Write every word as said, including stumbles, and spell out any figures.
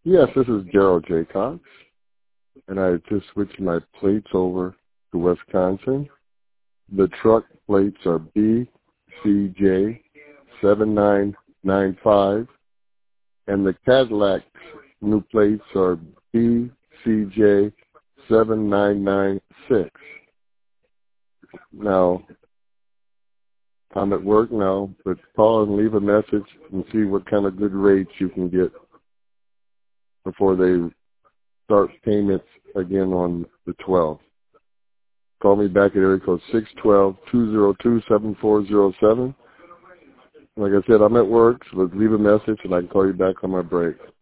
Yes, this is Gerald J. Cox, and I just switched my plates over to Wisconsin. The truck plates are B C J seven nine nine five, and the Cadillac new plates are B C J seven nine nine six. Now, I'm at work now, but call and leave a message and see what kind of good rates you can get before they start payments again on the twelfth. Call me back at area code six one two, two zero two, seven four zero seven. Like I said, I'm at work, so let's leave a message and I can call you back on my break.